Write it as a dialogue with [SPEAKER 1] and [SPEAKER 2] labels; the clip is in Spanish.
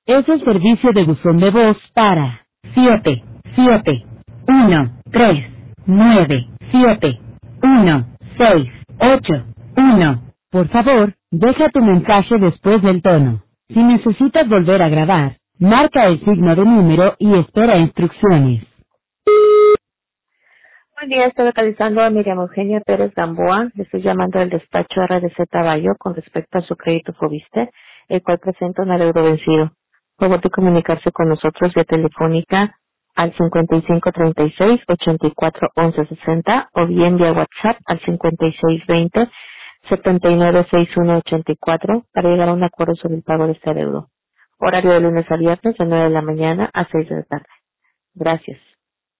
[SPEAKER 1] Es el servicio de buzón de voz para 771-397-1. Por favor, deja tu mensaje después del tono. Si necesitas volver a grabar, marca el signo de número y espera instrucciones.
[SPEAKER 2] Buen día, estoy localizando a Miriam Eugenia Pérez Gamboa. Le estoy llamando del despacho RDC Taballo con respecto a su crédito Fobiste, el cual presenta un adeudo vencido. Por favor de comunicarse con nosotros vía telefónica al 5536-841160 o bien vía WhatsApp al 5620-796184 para llegar a un acuerdo sobre el pago de este adeudo. Horario de lunes a viernes de 9 de la mañana a 6 de la tarde. Gracias.